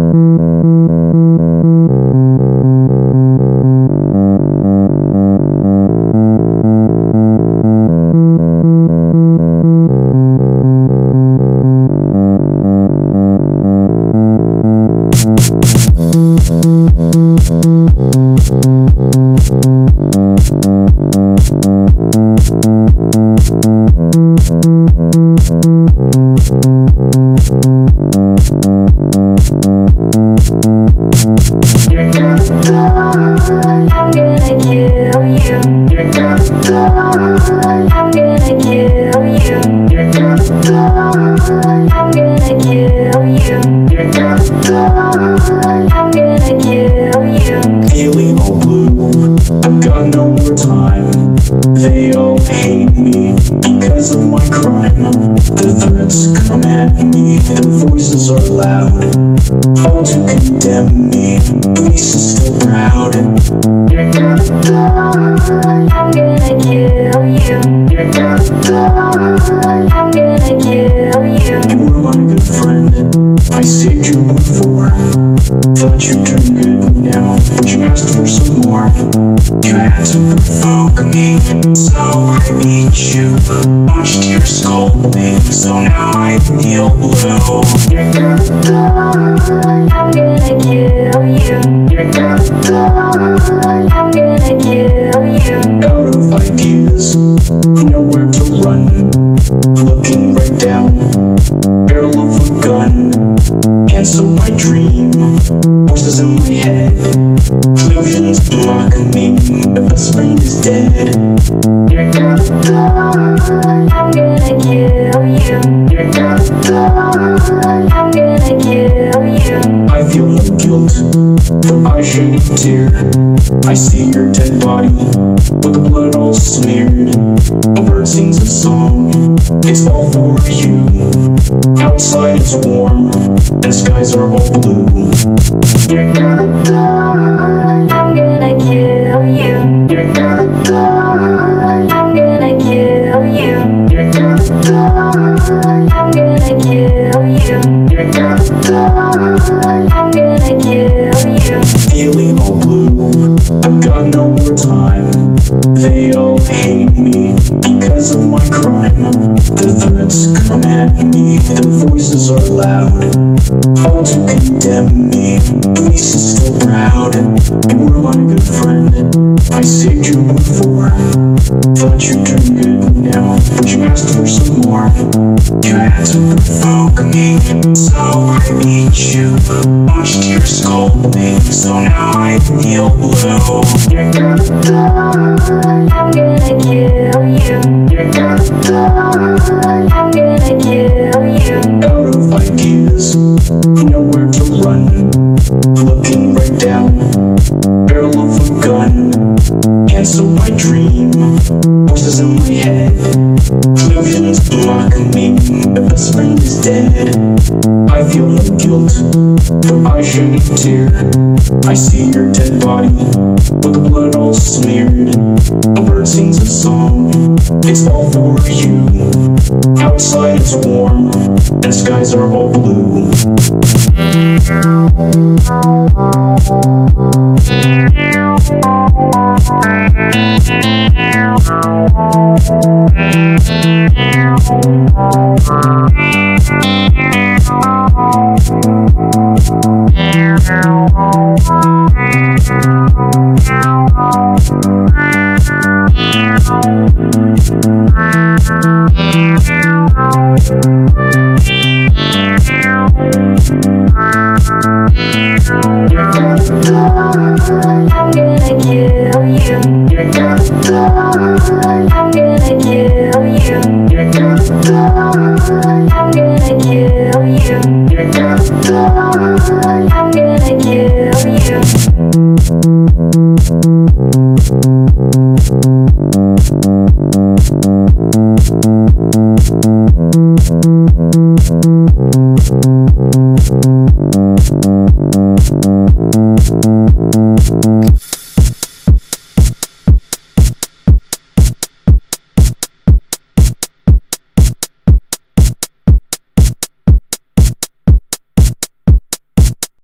They all hate me because of my crime. The threats come at me, their voices are loud, all to condemn me. Police is still proud. You're gonna die, I'm gonna kill you. You're gonna die, I'm gonna kill you. You were my good friend, I saved you before. Thought you turned good now, but you asked for some more. You had to provoke me, so I beat you. Watched your skull bleed, so now I feel blue. You're gonna die, I'm gonna kill you. You're gonna die, I'm gonna kill you. Out of ideas, nowhere to run. Looking right down, barrel of a gun. Cancel my dream, voices in my head. Illusions block me, my best friend is dead. You're gonna die, I'm gonna kill you. You're gonna die, I'm gonna kill you. I feel no guilt, but I shed a tear. I see your dead body, with the blood all smeared. A bird sings a song, it's all for you. Outside it's warm, and skies are all blue. You're gonna die, I'm gonna kill you. You're gonna die, I'm gonna kill you. You're gonna die, I'm gonna kill you. You're gonna die, I'm gonna kill you. Feeling all blue, I've got no more time. They all hate me because of my crime. The threats come at me, their voices are loud, all to condemn me. Police is still proud. You were my good friend, I saved you before. Thought you turned good now, but you asked for some more. You had to provoke me, so I beat you. Watched your skull bleed, so now I feel blue. You're gonna die, I'm gonna kill you. You're gonna die, I'm gonna kill you. Out of ideas, nowhere to run. Looking right down, barrel of a gun. Cancel my dream, voices in my head. Illusions block me, my best friend is dead. I feel no guilt, but I shed a tear. I see your dead body, with the blood all smeared. A bird sings a song, it's all for you. Outside it's warm, and skies are all blue. You're gonna die, I'm gonna kill you. You're gonna die, I'm gonna kill you. You're gonna die, I'm gonna kill you. You're gonna die, I'm gonna kill you.